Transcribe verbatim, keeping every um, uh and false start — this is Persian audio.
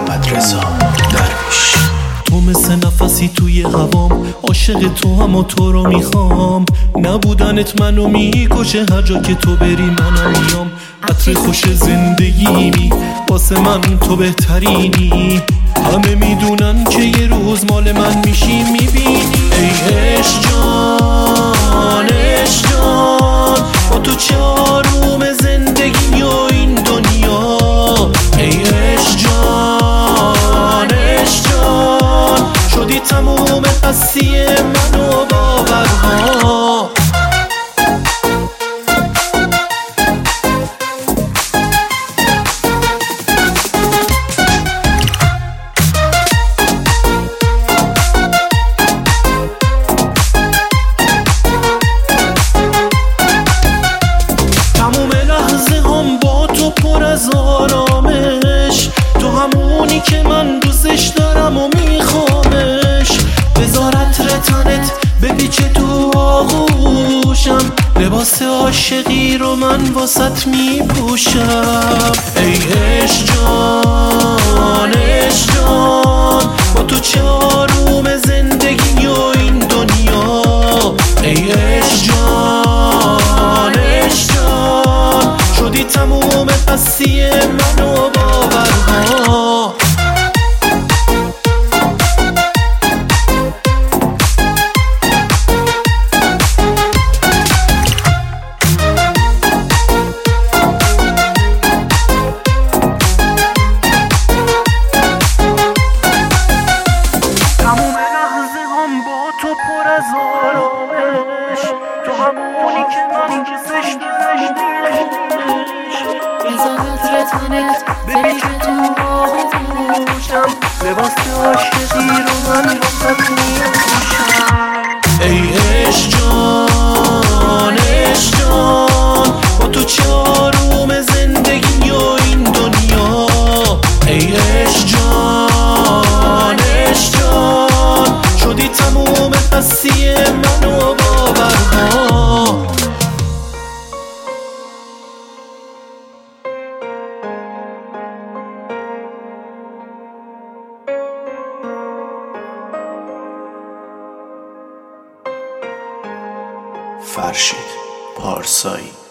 محمد رضا درویش. تو مثل نفسی توی هوام، عاشق تو هم و تو رو میخوام. نبودنت منو میکشه، هر جا که تو بری منم میام. عطر خوش زندگیمی، واسه من تو بهترینی. همه میدونن که یه روز مال من میشی، میبینی. ای عشق جان، عشق جان، با تو چه آروم زندگی و این دنیا. ای عشق جان، عشق جان، شدی تموم هستی من و باورها. پر از آرامش، تو همونی که من دوستش دارم و میخوامش. بذار عطر تنت بپیچه تو آغوشم، لباس عاشقی رو من واسط میپوشم. ای عشق جان، عشق جان، با تو چه آروم زندگی و این دنیا. ای عشق جان، عشق جان، شدی تموم هستی من و باورها. تموم لحظه هم با تو پر از آرامش، تو همونی که من دوستش داشتم. بذار عطر تنت بپیچه تو آغوشم، لباس عاشقی رو من واسط میپوشم. ای عشق جان، عشق جان، با تو چه آروم زندگی و این دنیا. ای عشق جان، عشق جان، شدی تموم هستی من و باورها. فرشید پارسایی.